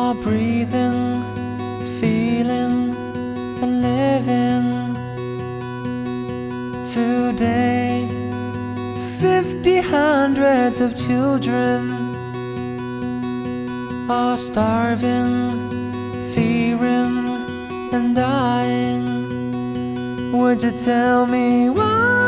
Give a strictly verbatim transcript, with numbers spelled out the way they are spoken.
are breathing, feeling, and living. Today, fifty hundreds of children are starving, fearing, and dying. Would you tell me why?